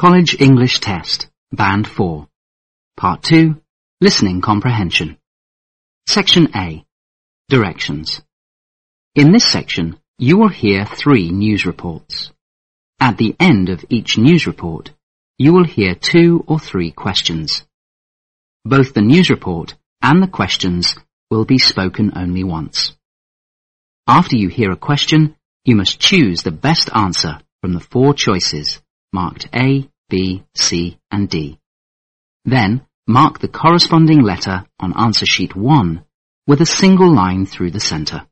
College English Test, Band 4. Part 2, Listening Comprehension. Section A, Directions. In this section, you will hear 3 news reports. At the end of each news report, you will hear 2 or 3 questions. Both the news report and the questions will be spoken only once. After you hear a question, you must choose the best answer from the 4 choices marked A, B, C, and D. Then, mark the corresponding letter on answer sheet 1 with a single line through the center.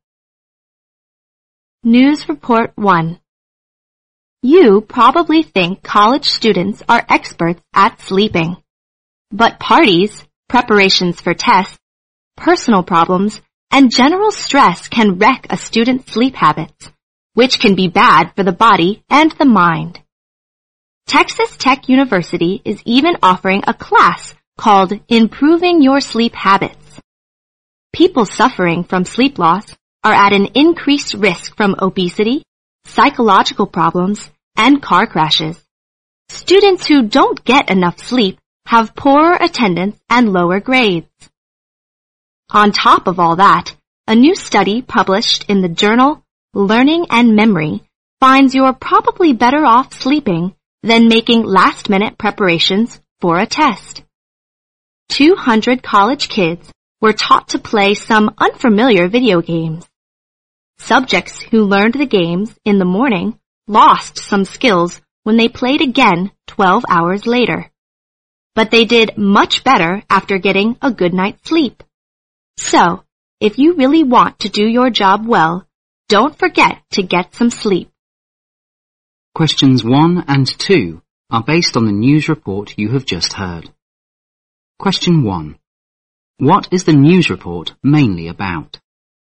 News Report 1. You probably think college students are experts at sleeping. But parties, preparations for tests, personal problems, and general stress can wreck a student's sleep habits, which can be bad for the body and the mind. Texas Tech University is even offering a class called Improving Your Sleep Habits. People suffering from sleep loss are at an increased risk from obesity, psychological problems, and car crashes. Students who don't get enough sleep have poorer attendance and lower grades. On top of all that, a new study published in the journal Learning and Memory finds you're probably better off sleeping than making last-minute preparations for a test. 200 college kids were taught to play some unfamiliar video games. Subjects who learned the games in the morning lost some skills when they played again 12 hours later. But they did much better after getting a good night's sleep. So, if you really want to do your job well, don't forget to get some sleep. Questions 1 and 2 are based on the news report you have just heard. Question 1. What is the news report mainly about?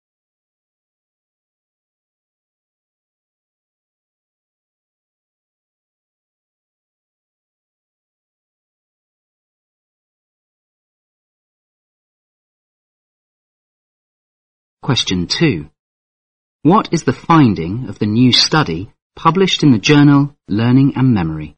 Question 2. What is the finding of the new study published in the journal Learning and Memory?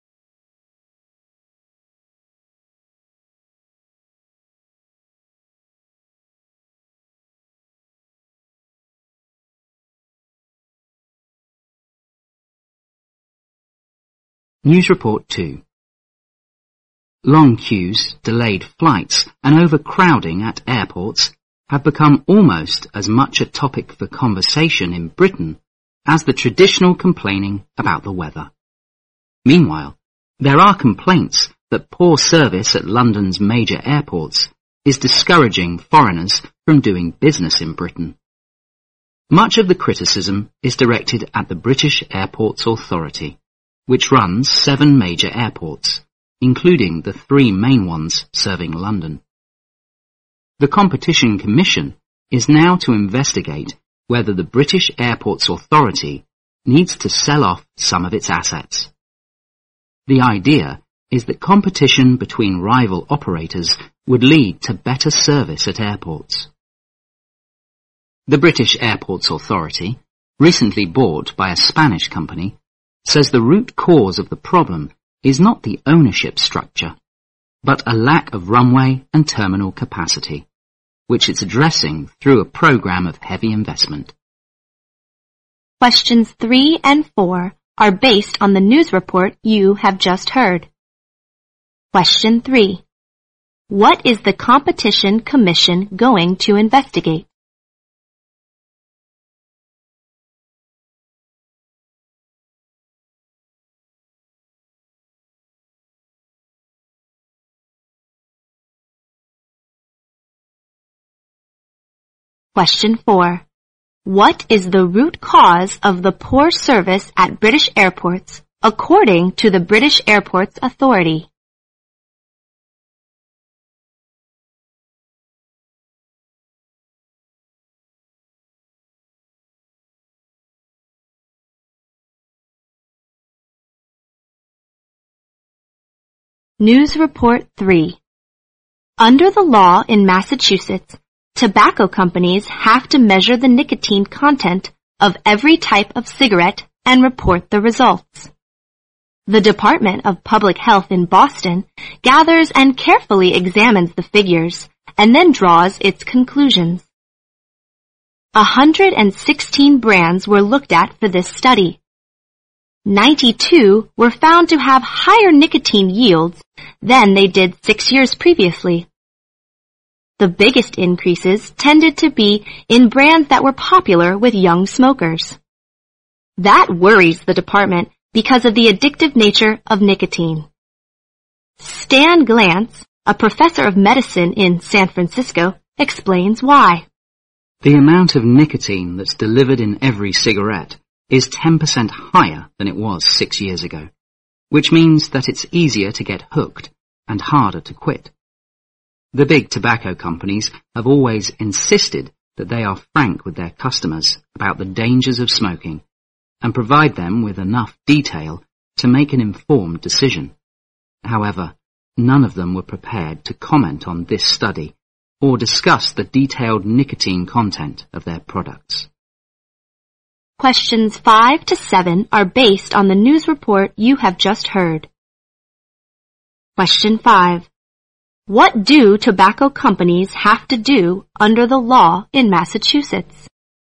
News Report 2. Long queues, delayed flights, and overcrowding at airports have become almost as much a topic for conversation in Britain as the traditional complaining about the weather. Meanwhile, there are complaints that poor service at London's major airports is discouraging foreigners from doing business in Britain. Much of the criticism is directed at the British Airports Authority, which runs 7 major airports, including the 3 main ones serving London. The Competition Commission is now to investigate whether the British Airports Authority needs to sell off some of its assets. The idea is that competition between rival operators would lead to better service at airports. The British Airports Authority, recently bought by a Spanish company, says the root cause of the problem is not the ownership structure, but a lack of runway and terminal capacity, which it's addressing through a program of heavy investment. Questions 3 and 4 are based on the news report you have just heard. Question 3. What is the Competition Commission going to investigate? Question 4. What is the root cause of the poor service at British airports, according to the British Airports Authority? News Report 3. Under the law in Massachusetts, tobacco companies have to measure the nicotine content of every type of cigarette and report the results. The Department of Public Health in Boston gathers and carefully examines the figures and then draws its conclusions. 116 brands were looked at for this study. 92 were found to have higher nicotine yields than they did 6 years previously. The biggest increases tended to be in brands that were popular with young smokers. That worries the department because of the addictive nature of nicotine. Stan Glantz, a professor of medicine in San Francisco, explains why. The amount of nicotine that's delivered in every cigarette is 10% higher than it was 6 years ago, which means that it's easier to get hooked and harder to quit. The big tobacco companies have always insisted that they are frank with their customers about the dangers of smoking and provide them with enough detail to make an informed decision. However, none of them were prepared to comment on this study or discuss the detailed nicotine content of their products. Questions 5 to 7 are based on the news report you have just heard. Question 5. What do tobacco companies have to do under the law in Massachusetts?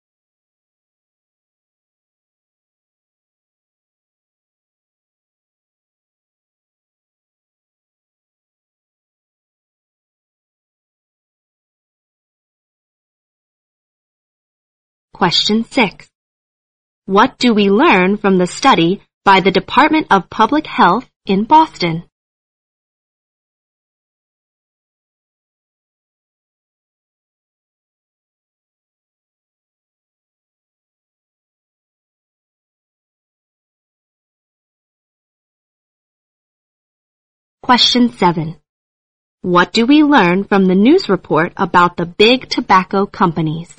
Question 6. What do we learn from the study by the Department of Public Health in Boston? Question 7. What do we learn from the news report about the big tobacco companies?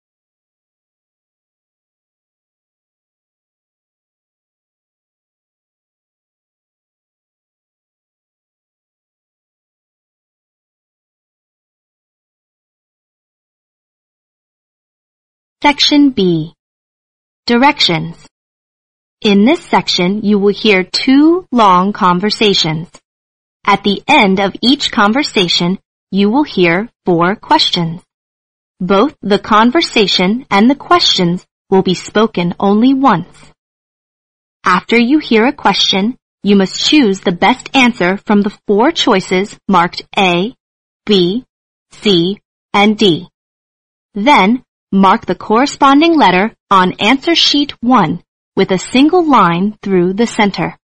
Section B. Directions. In this section, you will hear 2 long conversations. At the end of each conversation, you will hear 4 questions. Both the conversation and the questions will be spoken only once. After you hear a question, you must choose the best answer from the 4 choices marked A, B, C, and D. Then, mark the corresponding letter on answer sheet 1 with a single line through the center.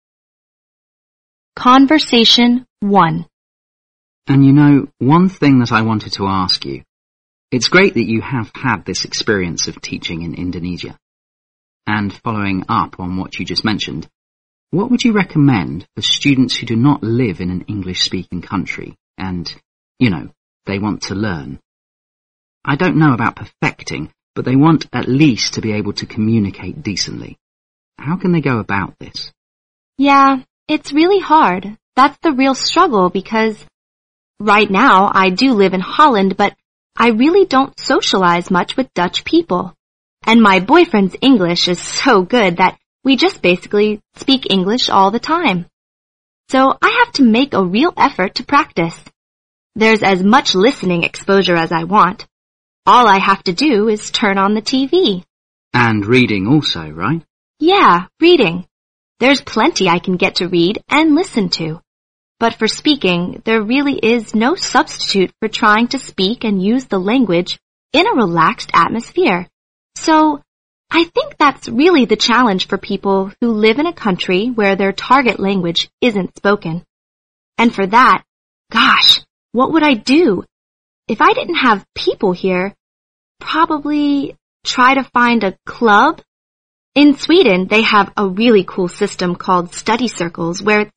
Conversation 1. And you know, one thing that I wanted to ask you. It's great that you have had this experience of teaching in Indonesia. And following up on what you just mentioned, what would you recommend for students who do not live in an English-speaking country and, they want to learn? I don't know about perfecting, but they want at least to be able to communicate decently. How can they go about this? Yeah, it's really hard. That's the real struggle because right now I do live in Holland, but I really don't socialize much with Dutch people. And my boyfriend's English is so good that we just basically speak English all the time. So I have to make a real effort to practice. There's as much listening exposure as I want. All I have to do is turn on the TV. And reading also, right? Yeah, reading. There's plenty I can get to read and listen to. But for speaking, there really is no substitute for trying to speak and use the language in a relaxed atmosphere. So, I think that's really the challenge for people who live in a country where their target language isn't spoken. And for that, gosh, what would I do? If I didn't have people here, probably try to find a club. In Sweden, they have a really cool system called study circles where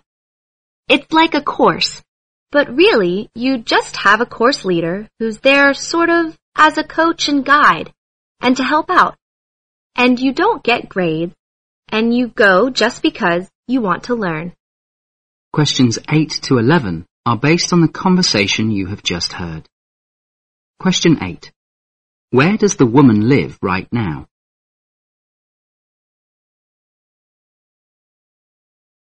it's like a course. But really, you just have a course leader who's there sort of as a coach and guide and to help out. And you don't get grades, and you go just because you want to learn. Questions 8 to 11 are based on the conversation you have just heard. Question 8. Where does the woman live right now?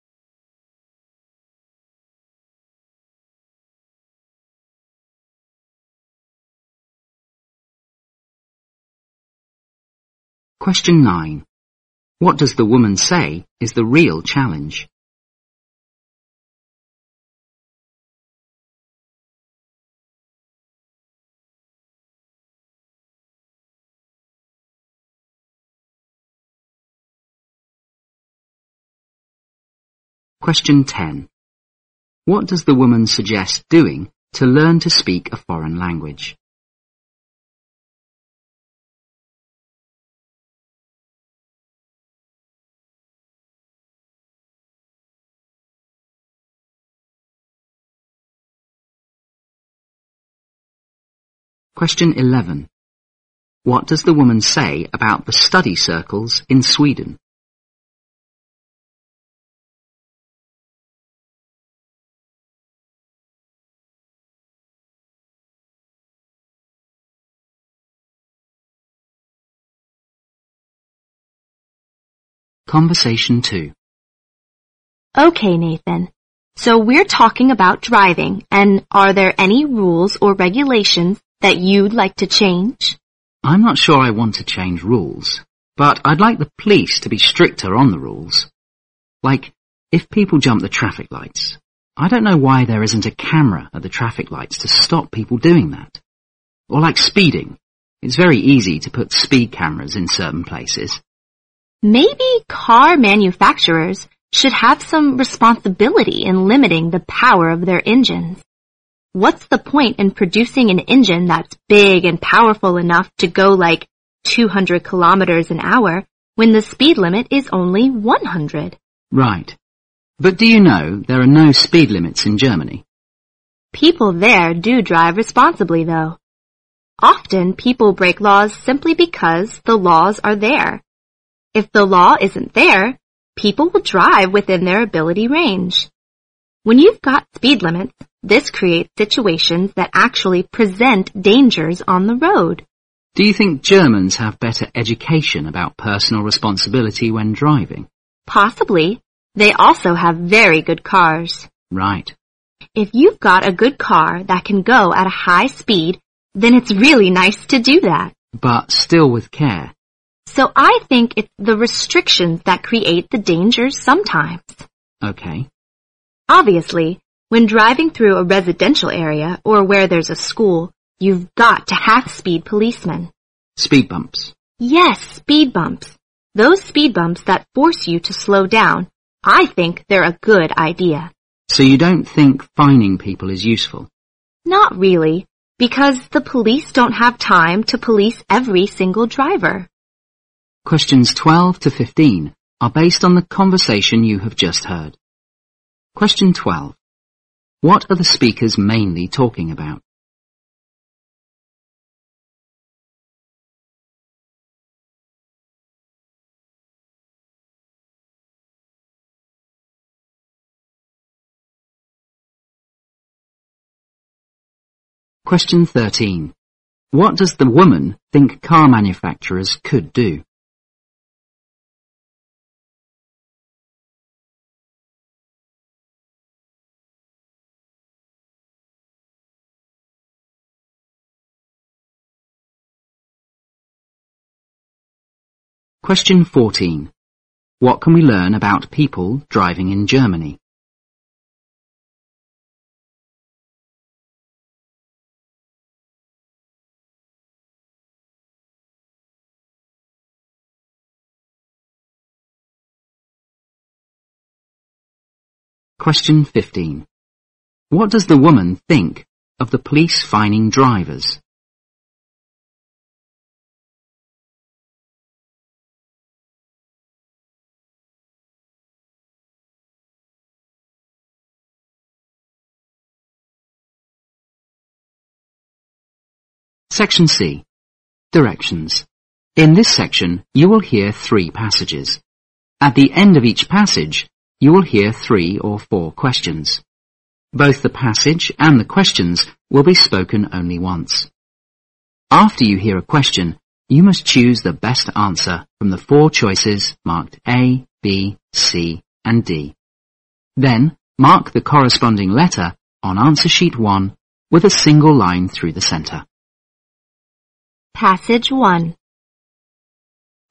Question 9. What does the woman say is the real challenge? Question 10. What does the woman suggest doing to learn to speak a foreign language? Question 11. What does the woman say about the study circles in Sweden? Conversation 2. Okay, Nathan. So we're talking about driving, and are there any rules or regulations that you'd like to change? I'm not sure I want to change rules, but I'd like the police to be stricter on the rules. Like, if people jump the traffic lights, I don't know why there isn't a camera at the traffic lights to stop people doing that. Or like speeding, it's very easy to put speed cameras in certain places. Maybe car manufacturers should have some responsibility in limiting the power of their engines. What's the point in producing an engine that's big and powerful enough to go like 200 kilometers an hour when the speed limit is only 100? Right. But do you know there are no speed limits in Germany? People there do drive responsibly, though. Often people break laws simply because the laws are there. If the law isn't there, people will drive within their ability range. When you've got speed limits, this creates situations that actually present dangers on the road. Do you think Germans have better education about personal responsibility when driving? Possibly. They also have very good cars. Right. If you've got a good car that can go at a high speed, then it's really nice to do that. But still with care. So I think it's the restrictions that create the dangers sometimes. Okay. Obviously, when driving through a residential area or where there's a school, you've got to have speed policemen. Speed bumps. Yes, speed bumps. Those speed bumps that force you to slow down, I think they're a good idea. So you don't think fining people is useful? Not really, because the police don't have time to police every single driver. Questions 12 to 15 are based on the conversation you have just heard. Question 12. What are the speakers mainly talking about? Question 13. What does the woman think car manufacturers could do? Question 14. What can we learn about people driving in Germany? Question 15. What does the woman think of the police fining drivers? Section C. Directions. In this section, you will hear 3 passages. At the end of each passage, you will hear 3 or 4 questions. Both the passage and the questions will be spoken only once. After you hear a question, you must choose the best answer from the 4 choices marked A, B, C, and D. Then, mark the corresponding letter on answer sheet 1 with a single line through the center. Passage 1.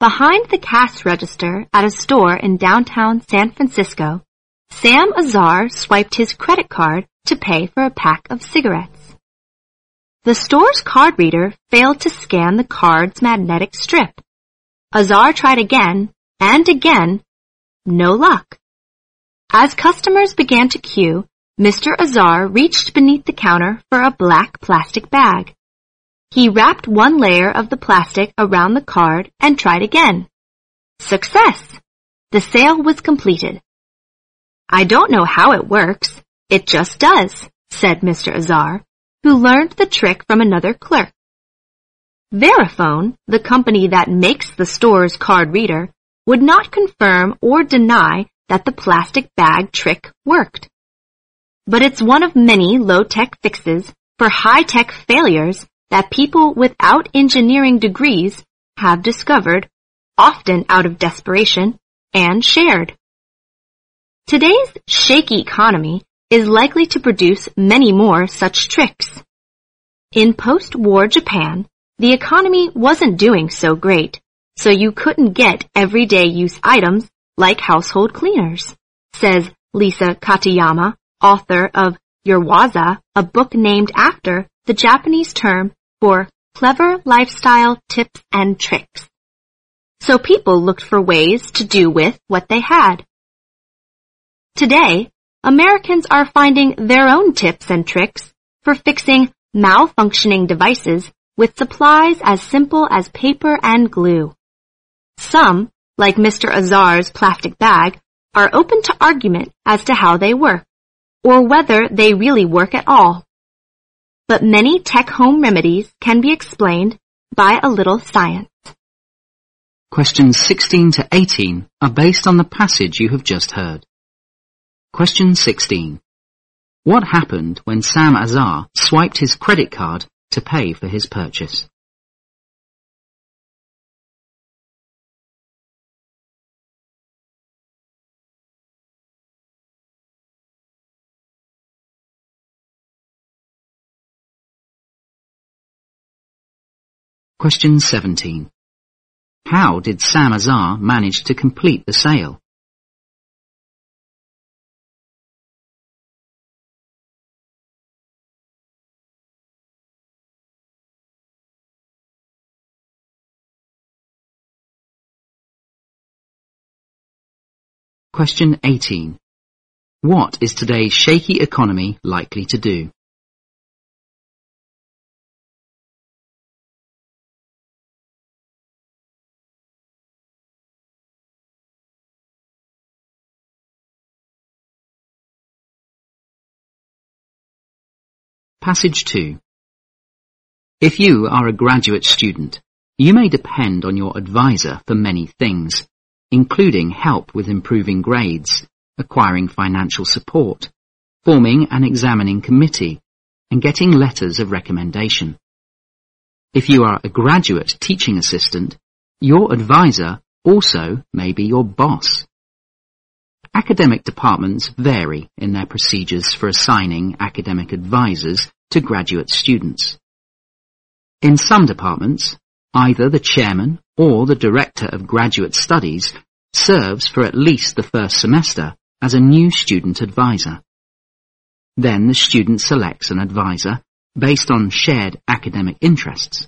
Behind the cash register at a store in downtown San Francisco, Sam Azar swiped his credit card to pay for a pack of cigarettes. The store's card reader failed to scan the card's magnetic strip. Azar tried again and again. No luck. As customers began to queue, Mr. Azar reached beneath the counter for a black plastic bag. He wrapped one layer of the plastic around the card and tried again. Success! The sale was completed. "I don't know how it works. It just does," said Mr. Azar, who learned the trick from another clerk. Verifone, the company that makes the store's card reader, would not confirm or deny that the plastic bag trick worked. But it's one of many low-tech fixes for high-tech failures that people without engineering degrees have discovered, often out of desperation, and shared. Today's shaky economy is likely to produce many more such tricks. In post-war Japan, the economy wasn't doing so great, so you couldn't get everyday use items like household cleaners, says Lisa Katayama, author of Urawaza, a book named after the Japanese term for clever lifestyle tips and tricks. So people looked for ways to do with what they had. Today, Americans are finding their own tips and tricks for fixing malfunctioning devices with supplies as simple as paper and glue. Some, like Mr. Azar's plastic bag, are open to argument as to how they work, or whether they really work at all. But many tech home remedies can be explained by a little science. Questions 16 to 18 are based on the passage you have just heard. Question 16. What happened when Sam Azar swiped his credit card to pay for his purchase? Question 17. How did Sam Azar manage to complete the sale? Question 18. What is today's shaky economy likely to do? Passage 2. If you are a graduate student, you may depend on your advisor for many things, including help with improving grades, acquiring financial support, forming an examining committee, and getting letters of recommendation. If you are a graduate teaching assistant, your advisor also may be your boss. Academic departments vary in their procedures for assigning academic advisors to graduate students. In some departments, either the chairman or the director of graduate studies serves for at least the first semester as a new student advisor. Then the student selects an advisor based on shared academic interests.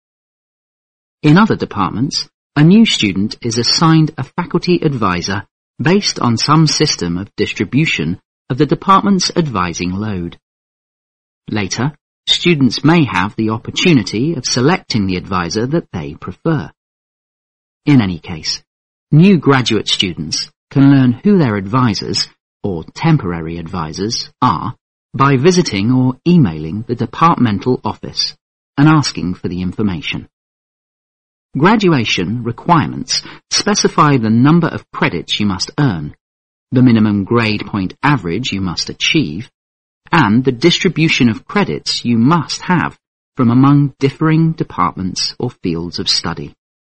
In other departments, a new student is assigned a faculty advisor based on some system of distribution of the department's advising load. Later, students may have the opportunity of selecting the advisor that they prefer. In any case, new graduate students can learn who their advisors, or temporary advisors, are by visiting or emailing the departmental office and asking for the information. Graduation requirements specify the number of credits you must earn, the minimum grade point average you must achieve, and the distribution of credits you must have from among differing departments or fields of study.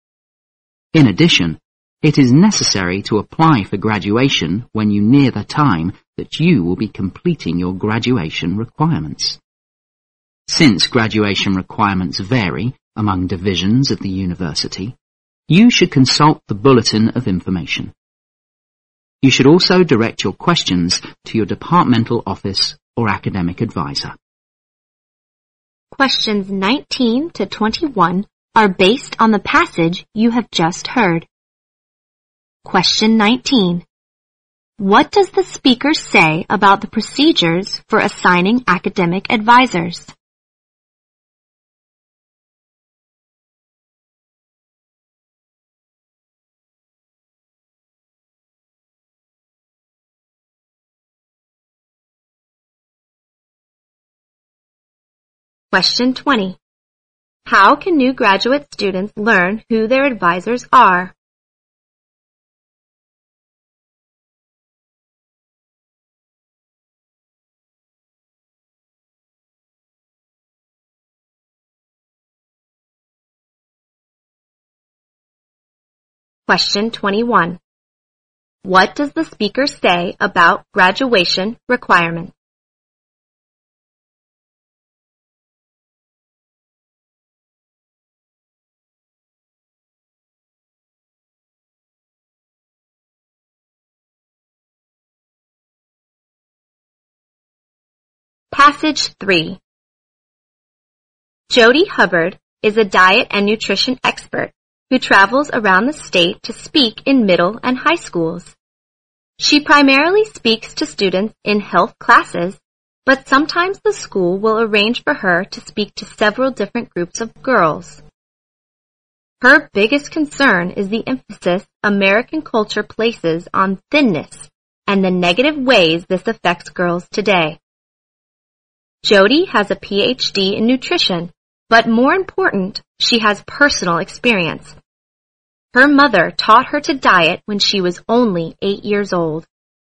In addition, it is necessary to apply for graduation when you near the time that you will be completing your graduation requirements. Since graduation requirements vary among divisions of the university, You should consult the Bulletin of Information. You should also direct your questions to your departmental office or academic advisor. Questions 19 to 21 are based on the passage you have just heard. Question 19. What does the speaker say about the procedures for assigning academic advisors? Question 20. How can new graduate students learn who their advisors are? Question 21. What does the speaker say about graduation requirements? Passage 3. Jody Hubbard is a diet and nutrition expert who travels around the state to speak in middle and high schools. She primarily speaks to students in health classes, but sometimes the school will arrange for her to speak to several different groups of girls. Her biggest concern is the emphasis American culture places on thinness and the negative ways this affects girls today. Jody has a PhD in nutrition, but more important, she has personal experience. Her mother taught her to diet when she was only 8 years old.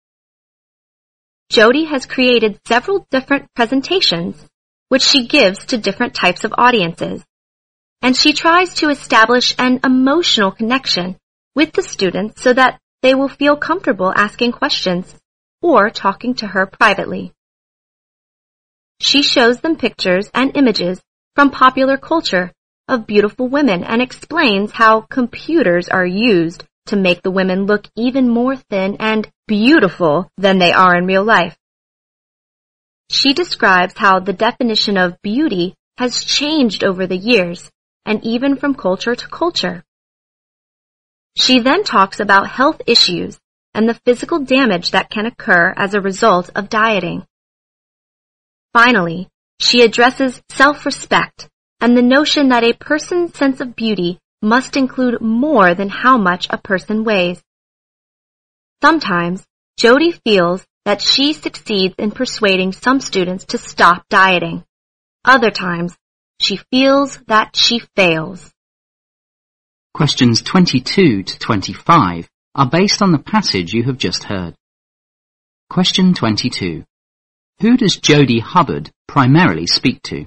Jody has created several different presentations, which she gives to different types of audiences, and she tries to establish an emotional connection with the students so that they will feel comfortable asking questions or talking to her privately. She shows them pictures and images from popular culture of beautiful women and explains how computers are used to make the women look even more thin and beautiful than they are in real life. She describes how the definition of beauty has changed over the years and even from culture to culture. She then talks about health issues and the physical damage that can occur as a result of dieting. Finally, she addresses self-respect and the notion that a person's sense of beauty must include more than how much a person weighs. Sometimes, Jody feels that she succeeds in persuading some students to stop dieting. Other times, she feels that she fails. Questions 22 to 25 are based on the passage you have just heard. Question 22. Who does Jody Hubbard primarily speak to?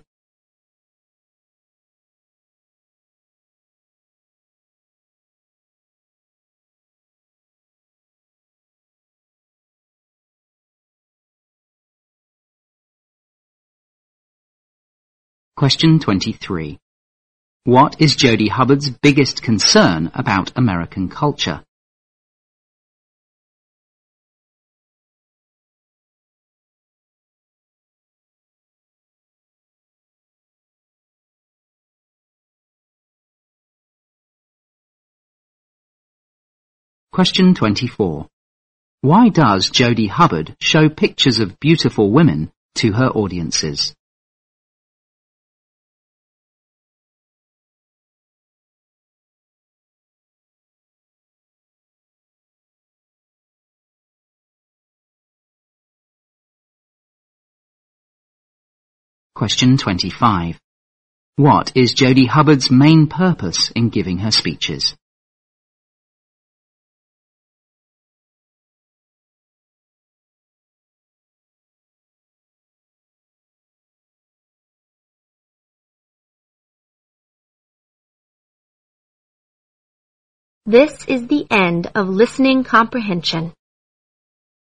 Question 23. What is Jody Hubbard's biggest concern about American culture? Question 24. Why does Jody Hubbard show pictures of beautiful women to her audiences? Question 25. What is Jody Hubbard's main purpose in giving her speeches? This is the end of listening comprehension.